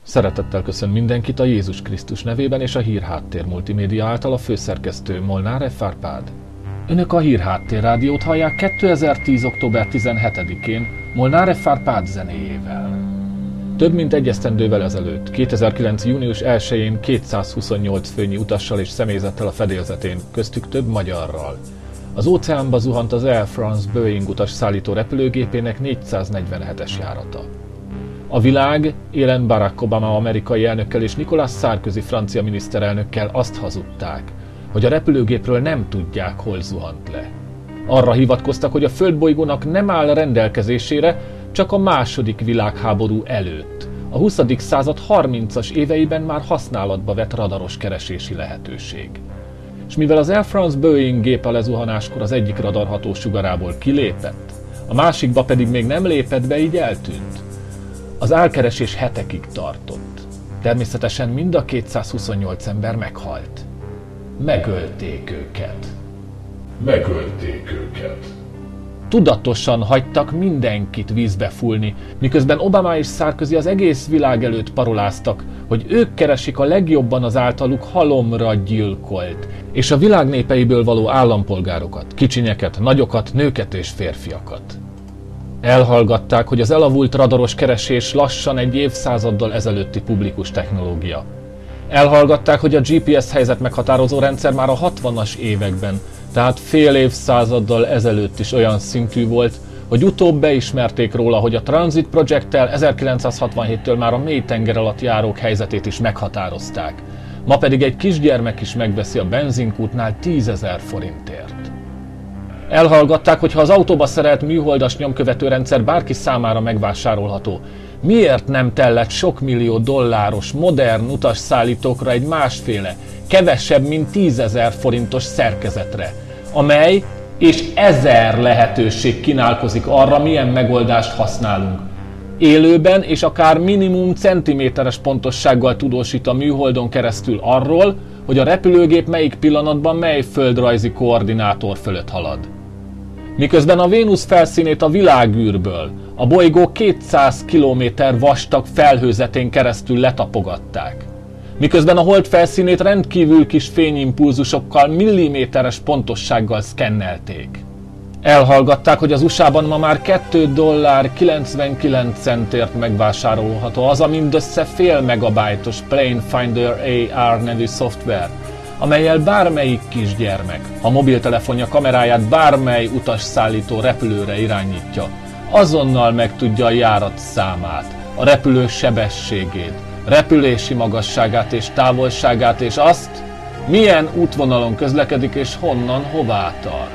Szeretettel köszön mindenkit a Jézus Krisztus nevében és a Hírháttér multimédia által a főszerkesztő Molnár F. Árpád. Önök a Hírháttér rádiót hallják 2010. október 17-én Molnár F. Árpád zenéjével. Több mint egy esztendővel ezelőtt, 2009. június 1-én 228 főnyi utassal és személyzettel a fedélzetén, köztük több magyarral. Az óceánba zuhant az Air France Boeing utas szállító repülőgépének 447-es járata. A világ élen Barack Obama amerikai elnökkel és Nicolas Sarkozy francia miniszterelnökkel azt hazudták, hogy a repülőgépről nem tudják, hol zuhant le. Arra hivatkoztak, hogy a földbolygónak nem áll rendelkezésére csak a második világháború előtt. A 20. század 30-as éveiben már használatba vett radaros keresési lehetőség. És mivel az Air France Boeing gép a lezuhanáskor az egyik radarható sugarából kilépett, a másikba pedig még nem lépett be, így eltűnt. Az álkeresés hetekig tartott. Természetesen mind a 228 ember meghalt. Megölték őket. Tudatosan hagytak mindenkit vízbe fúlni, miközben Obama és Sarkozy az egész világ előtt paroláztak, hogy ők keresik a legjobban az általuk halomra gyilkolt, és a világ népeiből való állampolgárokat, kicsinyeket, nagyokat, nőket és férfiakat. Elhallgatták, hogy az elavult radaros keresés lassan egy évszázaddal ezelőtti publikus technológia. Elhallgatták, hogy a GPS helyzet meghatározó rendszer már a 60-as években, tehát fél évszázaddal ezelőtt is olyan szintű volt, hogy utóbb beismerték róla, hogy a Transit Project-tel 1967-től már a mélytenger alatt járók helyzetét is meghatározták. Ma pedig egy kisgyermek is megveszi a benzinkútnál 10 000 forintért. Elhallgatták, hogy ha az autóba szerelt műholdas nyomkövető rendszer bárki számára megvásárolható, miért nem tellett sok millió dolláros modern utasszállítókra egy másféle, kevesebb mint 10 000 forintos szerkezetre, amely és 1000 lehetőség kínálkozik arra, milyen megoldást használunk. Élőben és akár minimum centiméteres pontossággal tudósít a műholdon keresztül arról, hogy a repülőgép melyik pillanatban mely földrajzi koordinátor fölött halad. Miközben a Vénusz felszínét a világűrből a bolygó 200 km vastag felhőzetén keresztül letapogatták. Miközben a hold felszínét rendkívül kis fényimpulzusokkal milliméteres pontossággal szkennelték. Elhallgatták, hogy az USA-ban ma már $2.99 megvásárolható az a mindössze fél megabájtos Plane Finder AR nevű szoftver, amellyel bármelyik kisgyermek, ha mobiltelefonja kameráját bármely utasszállító repülőre irányítja, azonnal megtudja a járat számát, a repülő sebességét, repülési magasságát és távolságát, és azt, milyen útvonalon közlekedik és honnan hová tart.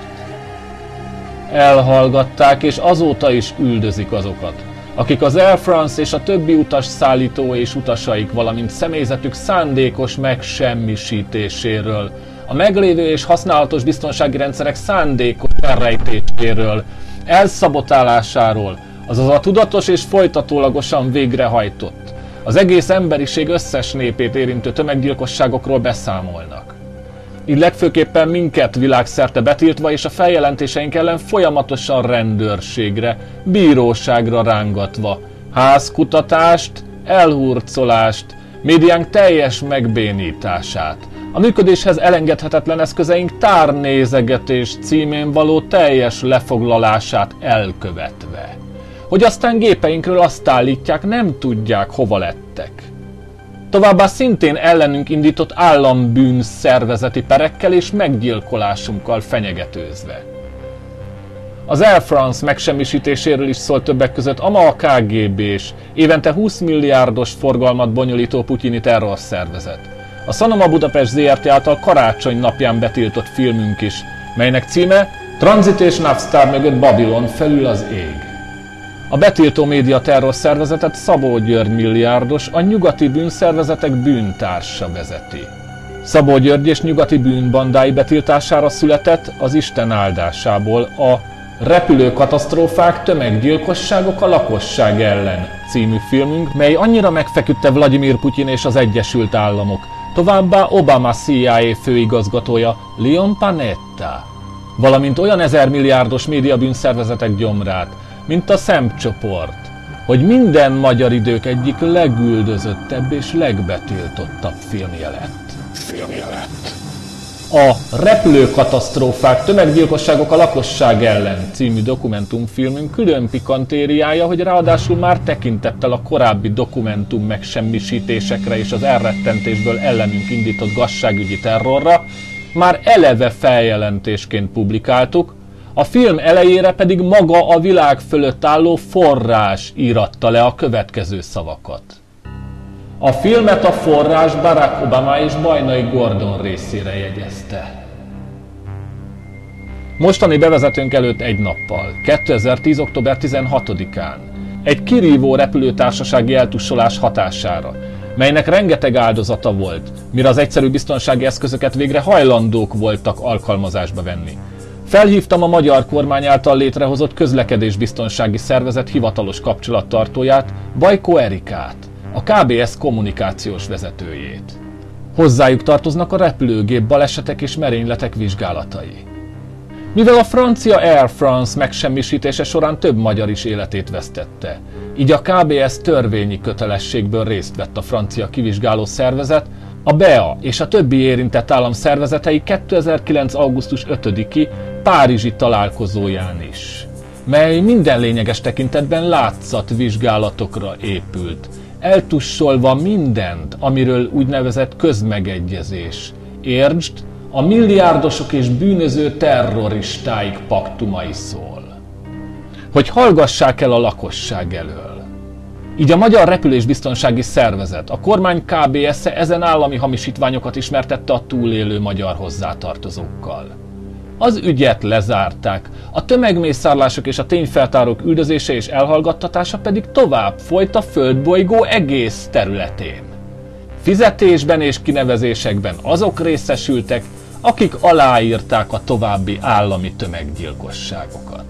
Elhallgatták, és azóta is üldözik azokat, akik az Air France és a többi utasszállító és utasaik, valamint személyzetük szándékos megsemmisítéséről, a meglévő és használatos biztonsági rendszerek szándékos elrejtéséről, elszabotálásáról, azaz a tudatos és folytatólagosan végrehajtott, az egész emberiség összes népét érintő tömeggyilkosságokról beszámolnak. Így legfőképpen minket világszerte betiltva és a feljelentéseink ellen folyamatosan rendőrségre, bíróságra rángatva, házkutatást, elhurcolást, médiánk teljes megbénítását, a működéshez elengedhetetlen eszközeink tárnézegetés címén való teljes lefoglalását elkövetve. Hogy aztán gépeinkről azt állítják, nem tudják, hova lettek. Továbbá szintén ellenünk indított állambűnszervezeti perekkel és meggyilkolásunkkal fenyegetőzve. Az Air France megsemmisítéséről is szólt többek között a ma a KGB-s, évente 20 milliárdos forgalmat bonyolító putyini terrorszervezet. A Sanoma Budapest Zrt. Által karácsony napján betiltott filmünk is, melynek címe Transit és Navstar mögött Babilon felül az ég. A betiltó média terrorszervezetet Szabó György milliárdos, a nyugati bűnszervezetek bűntársa vezeti. Szabó György és nyugati bűnbandái betiltására született az Isten áldásából a Repülőkatasztrófák, tömeggyilkosságok a lakosság ellen című filmünk, mely annyira megfeküdte Vladimir Putyin és az Egyesült Államok, továbbá Obama CIA főigazgatója Leon Panetta, valamint olyan 1000 milliárdos médiabűnszervezetek gyomrát, mint a SEMP csoport, hogy minden magyar idők egyik legüldözöttebb és legbetiltottabb filmje lett. A Repülőkatasztrófák, tömeggyilkosságok a lakosság ellen című dokumentumfilmünk külön pikantériája, hogy ráadásul már tekintettel a korábbi dokumentum megsemmisítésekre és az elrettentésből ellenünk indított gazságügyi terrorra már eleve feljelentésként publikáltuk, a film elejére pedig maga a világ fölött álló forrás íratta le a következő szavakat. A filmet a forrás Barack Obama és Bajnai Gordon részére jegyezte. Mostani bevezetőnk előtt egy nappal, 2010. október 16-án, egy kirívó repülőtársasági eltussolás hatására, melynek rengeteg áldozata volt, mire az egyszerű biztonsági eszközöket végre hajlandók voltak alkalmazásba venni. Felhívtam a magyar kormány által létrehozott közlekedésbiztonsági szervezet hivatalos kapcsolattartóját, Bajko Erikát, a KBS kommunikációs vezetőjét. Hozzájuk tartoznak a repülőgép balesetek és merényletek vizsgálatai. Mivel a francia Air France megsemmisítése során több magyar is életét vesztette, így a KBS törvényi kötelességből részt vett a francia kivizsgáló szervezet, a BEA és a többi érintett állam szervezetei 2009. augusztus 5-i párizsi találkozóján is, mely minden lényeges tekintetben látszatvizsgálatokra épült, eltussolva mindent, amiről úgynevezett közmegegyezés, értsd, a milliárdosok és bűnöző terroristáik paktumai szól. Hogy hallgassák el a lakosság elől. Így a Magyar Repülésbiztonsági Szervezet, a kormány KBS-e ezen állami hamisítványokat ismertette a túlélő magyar hozzátartozókkal. Az ügyet lezárták, a tömegmészárlások és a tényfeltárók üldözése és elhallgattatása pedig tovább folyt a földbolygó egész területén. Fizetésben és kinevezésekben azok részesültek, akik aláírták a további állami tömeggyilkosságokat.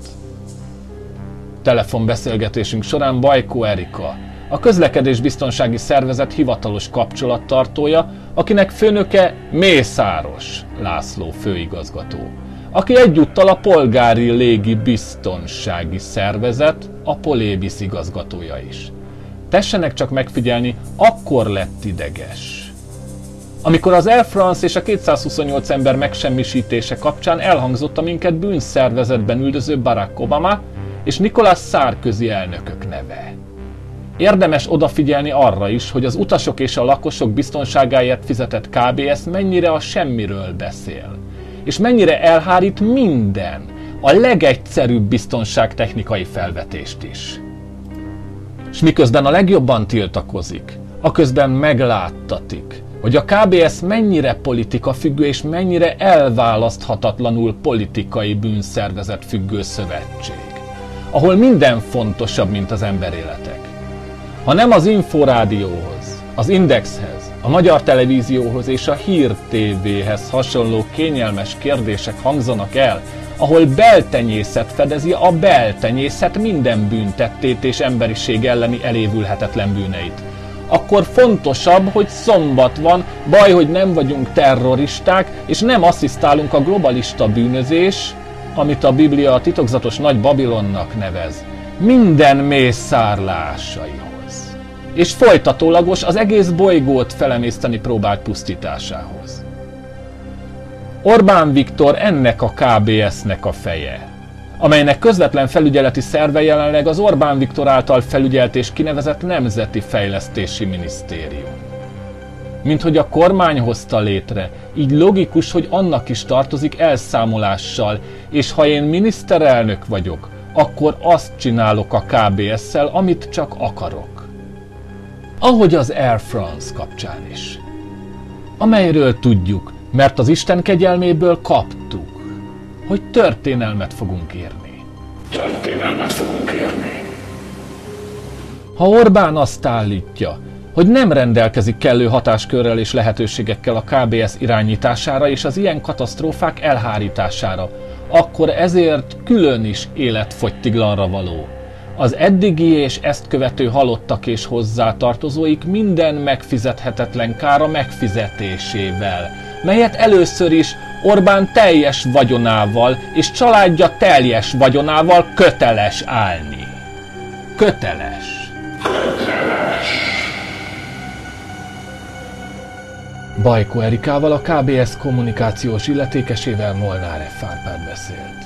Telefonbeszélgetésünk során Bajko Erika, a Közlekedésbiztonsági Szervezet hivatalos kapcsolattartója, akinek főnöke Mészáros László főigazgató, aki egyúttal a Polgári Légi Biztonsági Szervezet, a Polébis igazgatója is. Tessenek csak megfigyelni, akkor lett ideges, amikor az Air France és a 228 ember megsemmisítése kapcsán elhangzott a minket bűnszervezetben üldöző Barack Obama és Nicolas Sarkozy elnökök neve. Érdemes odafigyelni arra is, hogy az utasok és a lakosok biztonságáért fizetett KBS mennyire a semmiről beszél, és mennyire elhárít minden, a legegyszerűbb biztonságtechnikai felvetést is. És miközben a legjobban tiltakozik, aközben megláttatik, hogy a KBS mennyire politikafüggő és mennyire elválaszthatatlanul politikai bűnszervezet függő szövetség, ahol minden fontosabb, mint az emberéletek. Ha nem az Inforádióhoz, az Indexhez, a Magyar Televízióhoz és a Hír TV-hez hasonló kényelmes kérdések hangzanak el, ahol beltenyészet fedezi a beltenyészet minden bűntettét és emberiség elleni elévülhetetlen bűneit, akkor fontosabb, hogy szombat van, baj, hogy nem vagyunk terroristák, és nem asszisztálunk a globalista bűnözés, amit a Biblia a titokzatos nagy Babilonnak nevez, minden mészárlásaihoz, és folytatólagos az egész bolygót felemészteni próbált pusztításához. Orbán Viktor ennek a KBS-nek a feje, amelynek közvetlen felügyeleti szerve jelenleg az Orbán Viktor által felügyelt és kinevezett Nemzeti Fejlesztési Minisztérium. Minthogy a kormány hozta létre, így logikus, hogy annak is tartozik elszámolással, és ha én miniszterelnök vagyok, akkor azt csinálok a KBS-szel, amit csak akarok. Ahogy az Air France kapcsán is. Amelyről tudjuk, mert az Isten kegyelméből kaptuk, hogy történelmet fogunk írni. Ha Orbán azt állítja, hogy nem rendelkezik kellő hatáskörrel és lehetőségekkel a KBS irányítására és az ilyen katasztrófák elhárítására, akkor ezért külön is életfogytiglanra való. Az eddigi és ezt követő halottak és hozzátartozóik minden megfizethetetlen kára megfizetésével, melyet először is Orbán teljes vagyonával és családja teljes vagyonával köteles állni. Köteles. Bajko Erikával, a KBS kommunikációs illetékesével Molnár F. Árpád beszélt.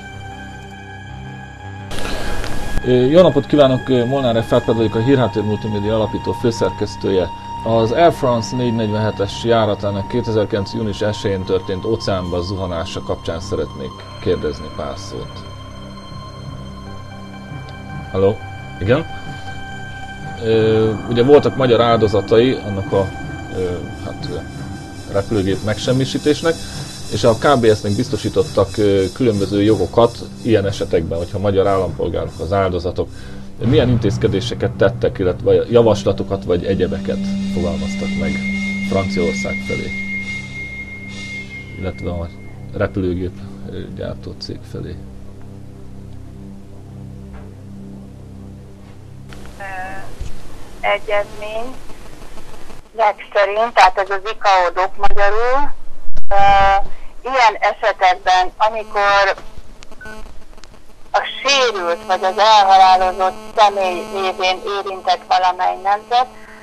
Jó napot kívánok, Molnár F. Árpád vagyok, a Hírháttér Multimédia alapító főszerkesztője. Az Air France 447-es járatának 2009. június 1-én történt óceánba zuhanása kapcsán szeretnék kérdezni pár szót. Halló? Igen? Ugye voltak magyar áldozatai annak a repülőgép megsemmisítésnek, és a KBS-nek biztosítottak különböző jogokat ilyen esetekben, hogyha magyar állampolgárok az áldozatok. Milyen intézkedéseket tettek, illetve javaslatokat vagy egyebeket fogalmaztak meg Franciaország felé, illetve a repülőgép gyártó cég felé? Egyezmény legszerint, tehát ez az ICAO-dok magyarul, ilyen esetekben, amikor a sérült vagy az elhalálozott személy révén érintett valamely nemzet,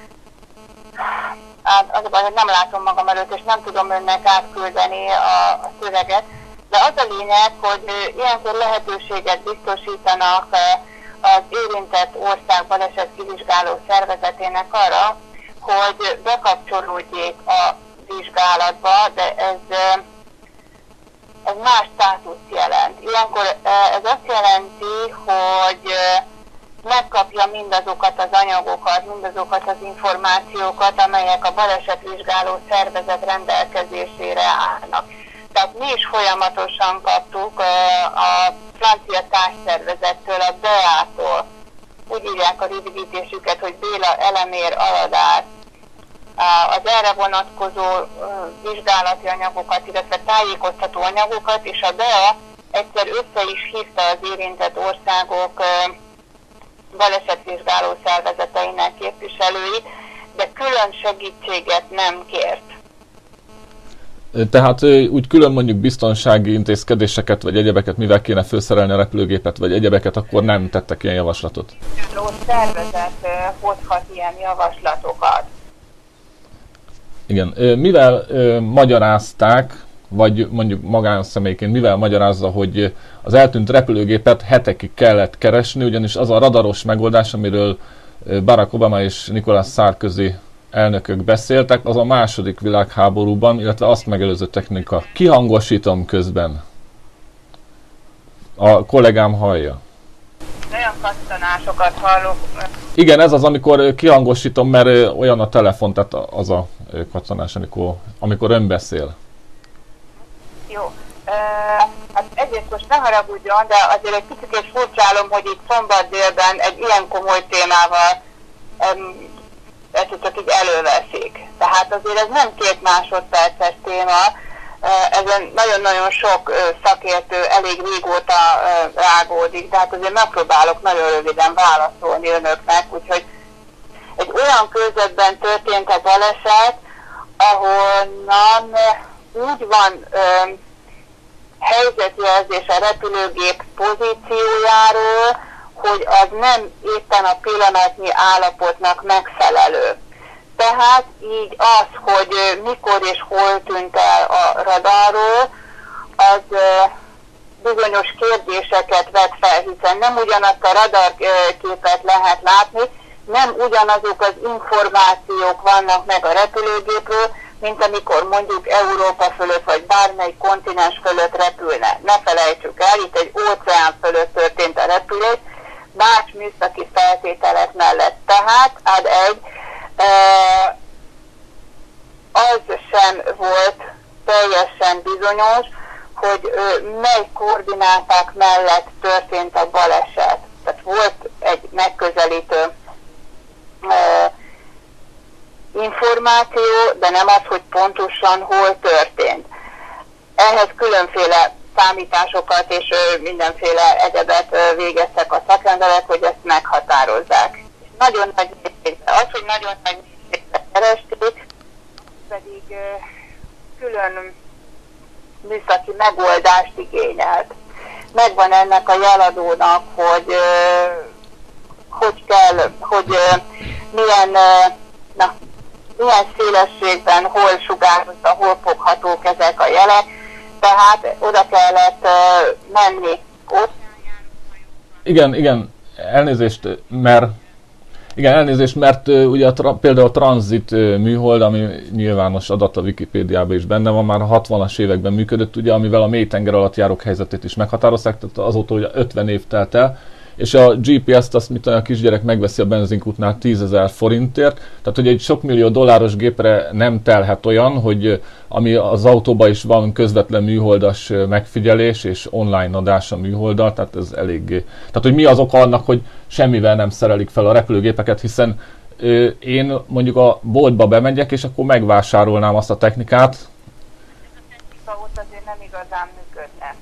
az a baj, hogy nem látom magam előtt, és nem tudom önnek átküldeni a szöveget, de az a lényeg, hogy ilyenkor lehetőséget biztosítanak az érintett ország baleset kivizsgáló szervezetének arra, hogy bekapcsolódjék a vizsgálatba, de ez más státuszt jelent. Ilyenkor ez azt jelenti, hogy megkapja mindazokat az anyagokat, mindazokat az információkat, amelyek a balesetvizsgáló szervezet rendelkezésére állnak. Tehát mi is folyamatosan kaptuk a francia társszervezettől, a BEA-tól, úgy írják a rövidítésüket, hogy Béla Elemér Aladár, az erre vonatkozó vizsgálati anyagokat, illetve tájékoztató anyagokat, és a BEA egyszer össze is hívta az érintett országok balesetvizsgáló szervezeteinek képviselőit, de külön segítséget nem kért. Tehát úgy külön mondjuk biztonsági intézkedéseket, vagy egyebeket, mivel kéne felszerelni a repülőgépet, vagy egyebeket, akkor nem tettek ilyen javaslatot? A szervezet hozhat ilyen javaslatokat. Igen. Mivel magyarázták, vagy mondjuk magánszemélyként mivel magyarázza, hogy az eltűnt repülőgépet hetekig kellett keresni, ugyanis az a radaros megoldás, amiről Barack Obama és Nicolas Sarkozy elnökök beszéltek, az a második világháborúban, illetve azt megelőző technika. Kihangosítom közben. A kollégám hallja. Olyan kattanásokat hallok. Igen, ez az, amikor kihangosítom, mert olyan a telefon, tehát az a kattanás, amikor ön beszél. Jó. Hát egyrészt most ne haragudjon, de azért egy picit furcsálom, hogy itt szombat délben egy ilyen komoly témával ezt csak így előveszik. Tehát azért ez nem 2 másodperces téma, ezen nagyon-nagyon sok szakértő elég régóta rágódik, de hát azért megpróbálok nagyon röviden válaszolni önöknek, úgyhogy egy olyan körzetben történt a baleset, ahonnan úgy van helyzetjelzés a repülőgép pozíciójáról, hogy az nem éppen a pillanatnyi állapotnak megfelelő. Tehát így az, hogy mikor és hol tűnt el a radarról, az bizonyos kérdéseket vet fel, hiszen nem ugyanazt a radarképet lehet látni, nem ugyanazok az információk vannak meg a repülőgépről, mint amikor mondjuk Európa fölött vagy bármely kontinens fölött repülne. Ne felejtsük el, itt egy óceán fölött történt a repülés, más műszaki feltételek mellett. Tehát ad egy, az sem volt teljesen bizonyos, hogy mely koordináták mellett történt a baleset. Tehát volt egy megközelítő információ, de nem az, hogy pontosan hol történt. Ehhez különféle számításosokat és mindenféle egyebet végeztek a szakemberek, hogy ezt meghatározzák. Nagyon nagy mértékben, az, hogy nagyon nagy mértékben keresték, pedig külön műszaki megoldást igényelt. Megvan ennek a jeladónak, hogy kell, hogy milyen szélességben, hol sugárzottan, hol foghatók ezek a jelek, tehát oda kellett menni. Igen, elnézést, mert ugye például a Transit műhold, ami nyilvános adat a Wikipédiában is benne van, már a 60-as években működött, ugye, amivel a mélytenger alatt járók helyzetét is meghatározták, tehát azóta ugye 50 év telt el, és a GPS-t azt, mint a kisgyerek megveszi a benzinkútnál 10 000 forintért, tehát hogy egy sok millió dolláros gépre nem telhet olyan, hogy ami az autóban is van közvetlen műholdas megfigyelés és online adás a műholddal, tehát ez eléggé. Tehát hogy mi az oka annak, hogy semmivel nem szerelik fel a repülőgépeket, hiszen én mondjuk a boltba bemegyek, és akkor megvásárolnám azt a technikát. Ez a technika ott azért nem igazán működne.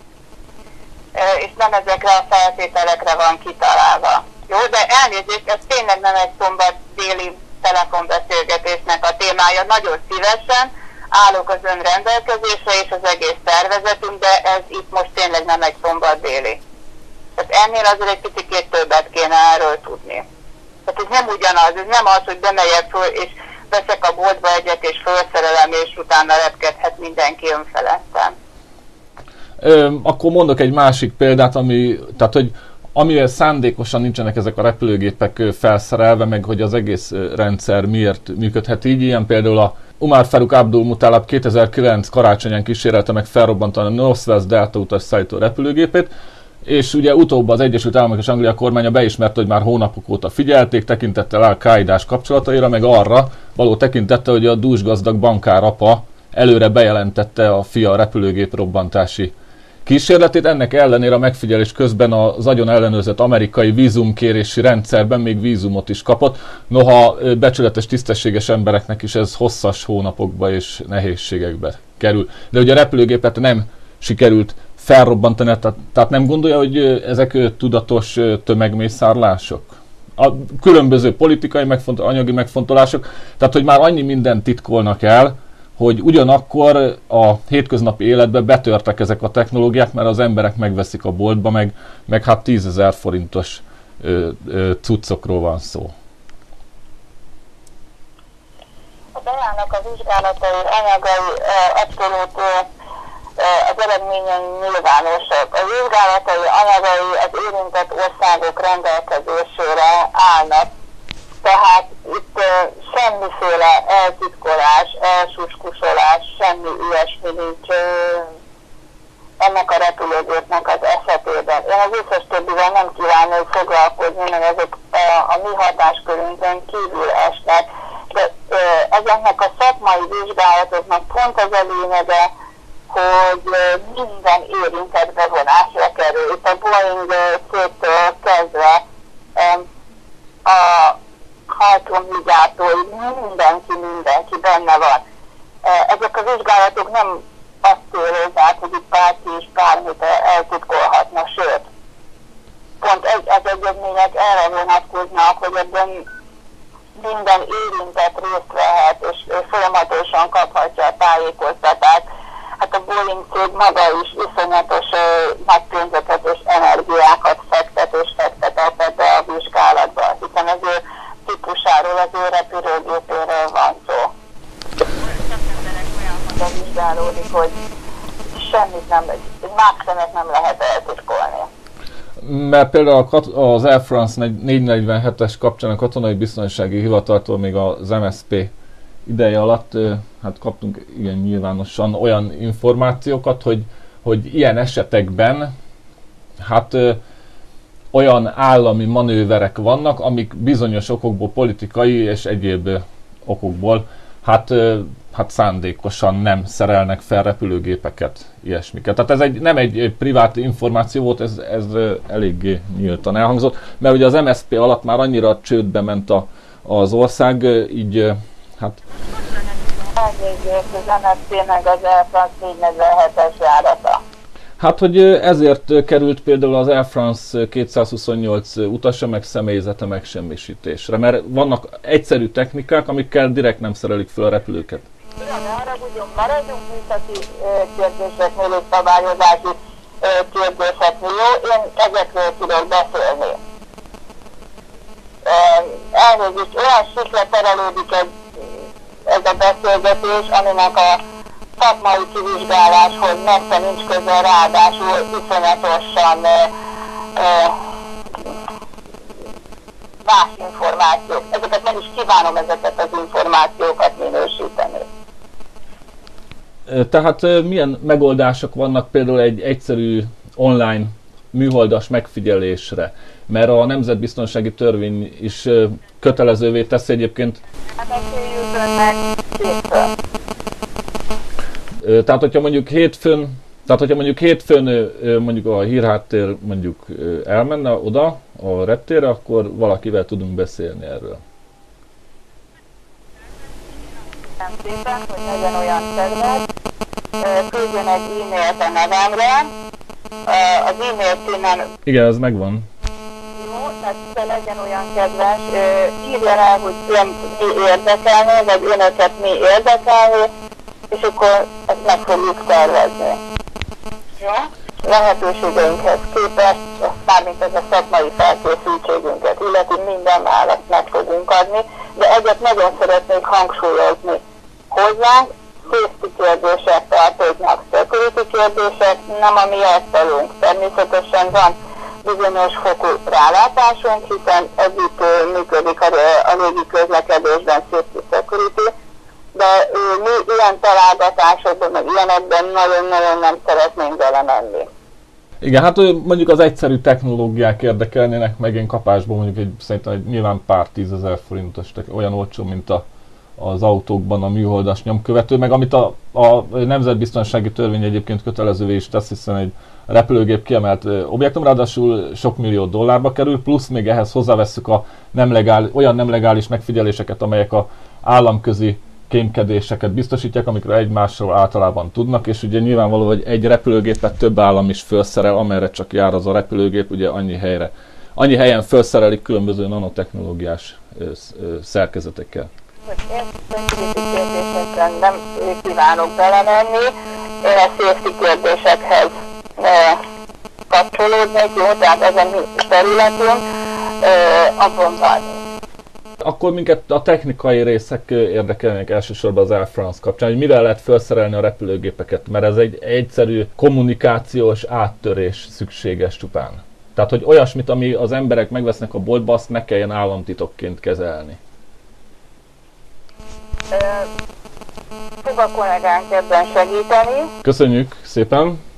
És nem ezekre a feltételekre van kitalálva. Jó, de elnézést, ez tényleg nem egy szombat déli telefonbeszélgetésnek a témája. Nagyon szívesen állok az ön rendelkezésre és az egész szervezetünk, de ez itt most tényleg nem egy szombat déli. Tehát ennél azért egy picit többet kéne erről tudni. Tehát ez nem ugyanaz, ez nem az, hogy bemegyek föl és veszek a boltba egyet és felszerelem és utána repkedhet mindenki önfeledten. Akkor mondok egy másik példát, amivel szándékosan nincsenek ezek a repülőgépek felszerelve, meg hogy az egész rendszer miért működhet így. Ilyen például a Umar Farouk Abdul Muttalab 2009 karácsonyán kísérelte meg felrobbantani a Northwest Delta utasszállító repülőgépét, és ugye utóbb az Egyesült Államok és Anglia kormánya beismerte, hogy már hónapok óta figyelték, tekintettel Al-Qaidás kapcsolataira, meg arra való tekintettel, hogy a dúsgazdag bankár apa előre bejelentette a fia repülőgép robbantási kísérletét. Ennek ellenére a megfigyelés közben az agyon ellenőrzött amerikai vízumkérési rendszerben még vízumot is kapott. Noha becsületes, tisztességes embereknek is ez hosszas hónapokba és nehézségekbe kerül. De ugye a repülőgépet nem sikerült felrobbantani, tehát nem gondolja, hogy ezek tudatos tömegmészárlások? A különböző politikai anyagi megfontolások, tehát hogy már annyi mindent titkolnak el, hogy ugyanakkor a hétköznapi életben betörtek ezek a technológiák, mert az emberek megveszik a boltba, meg hát 10 000 forintos cuccokról van szó. A beállnak a vizsgálatai anyagai abszolút az eredményei nyilvánosak. A vizsgálatai anyagai az érintett országok rendelkezésére állnak. Tehát itt semmiféle eltitkolás, elsuskusolás, semmi ilyesmi nincs ennek a repülőgépnek az esetében. Én az összes többivel nem kívánok foglalkozni, mert ezek a mi hatáskörünkön kívül esnek. De ezeknek a szakmai vizsgálatoknak pont az a lényege, hogy minden érintett bevonásra kerül. Itt a Boeing cégtől kezdve a hajtóműgyártói, mindenki benne van. Ezek a vizsgálatok nem azt célozzák, hogy itt bárki is bármit eltitkolhatna, sőt. Pont az egyezmények erre vonatkoznak, hogy ebben minden érintett részt vehet, és folyamatosan kaphatja a tájékoztatást. Hát a Boeing cég maga is iszonyatos nagy pénzeket és energiákat fektetett ebbe a vizsgálatba, hiszen az ő típusáról, az ő repülőgépéről van szó. Szakemberek olyan módon vizsgálódik, hogy semmit nem, máximumot nem lehet eltitkolni. Mert például az Air France 447-es kapcsán a Katonai Biztonsági Hivataltól még az MSP ideje alatt hát kaptunk igen nyilvánosan olyan információkat, hogy ilyen esetekben hát olyan állami manőverek vannak, amik bizonyos okokból, politikai és egyéb okokból hát szándékosan nem szerelnek fel repülőgépeket, ilyesmiket. Tehát ez nem egy privát információ volt, ez eléggé nyíltan elhangzott, mert ugye az MSZP alatt már annyira csődbe ment az ország, így hát... Elvégzett az MSZP meg az Air France 447-es járata. Hát, hogy ezért került például az Air France 228 utasa meg személyzete megsemmisítésre, mert vannak egyszerű technikák, amikkel direkt nem szerelik fel a repülőket. Igen, arra maradjunk műszaki kérdéseknél és szabályozási kérdéseknél, jó? Én ezekről tudok beszélni. elnézést, olyan sikre terelődik ez a beszélgetés, aminek a szakmai kivizsgáláshoz messze nincs közel, ráadásul iszonyatosan más információk. Ezeket nem is kívánom, ezeket az információkat minősíteni. Tehát milyen megoldások vannak például egy egyszerű online műholdas megfigyelésre? Mert a Nemzetbiztonsági Törvény is kötelezővé teszi egyébként. Hát beszéljük önnek hétfőn. Tehát, hogyha mondjuk hétfőn mondjuk a hírháttér mondjuk elmenne oda a reptérre, akkor valakivel tudunk beszélni erről. Köszönöm szépen, hogy legyen olyan kedves. Küldjön egy e-mailt a nevemre. Az e-mail címen... Igen, ez megvan. Jó, tehát legyen olyan kedves, írja el, hogy ön mi érdekelné, vagy önöket mi érdekelné, és akkor ezt meg fogjuk tervezni. Jó? Lehetőségeinkhez képest, mármint ez a szakmai felkészültségünket, illetve minden választ meg fogunk adni, de egyet nagyon szeretnék hangsúlyozni. Hozzánk safety kérdések tartoznak, security kérdések, nem a mi asztalunk. Természetesen van bizonyos fokú rálátásunk, hiszen együtt működik a légi közlekedésben safety security, de mi ilyen találgatásokban, meg ilyenekben nagyon-nagyon nem szeretnénk belemenni. Igen, hát mondjuk az egyszerű technológiák érdekelnének, meg én kapásból mondjuk szerintem nyilván pár 10 000 forintos, olyan olcsó, mint az autókban a műholdas nyomkövető, meg amit a Nemzetbiztonsági Törvény egyébként kötelezővé is tesz, hiszen egy repülőgép kiemelt objektum, ráadásul sok millió dollárba kerül, plusz még ehhez hozzávesszük a olyan nem legális megfigyeléseket, amelyek a államközi kémkedéseket biztosítják, amikről egymásról általában tudnak, és ugye nyilvánvaló, hogy egy repülőgépet több állam is felszerel, amerre csak jár az a repülőgép, ugye annyi helyen felszerelik különböző nanotechnológiás szerkezetekkel. Én safety kérdésekben nem kívánok belemenni, én a safety kérdésekhez kapcsolódnék, jó, tehát ez a mi területünk, abban van. Akkor minket a technikai részek érdekelnek elsősorban az Air France kapcsán, hogy mivel lehet felszerelni a repülőgépeket, mert ez egy egyszerű kommunikációs áttörés szükséges csupán. Tehát, hogy olyasmit, ami az emberek megvesznek a boltba, azt ne kelljen államtitokként kezelni. Fog a kollégánk ebben segíteni. Köszönjük szépen!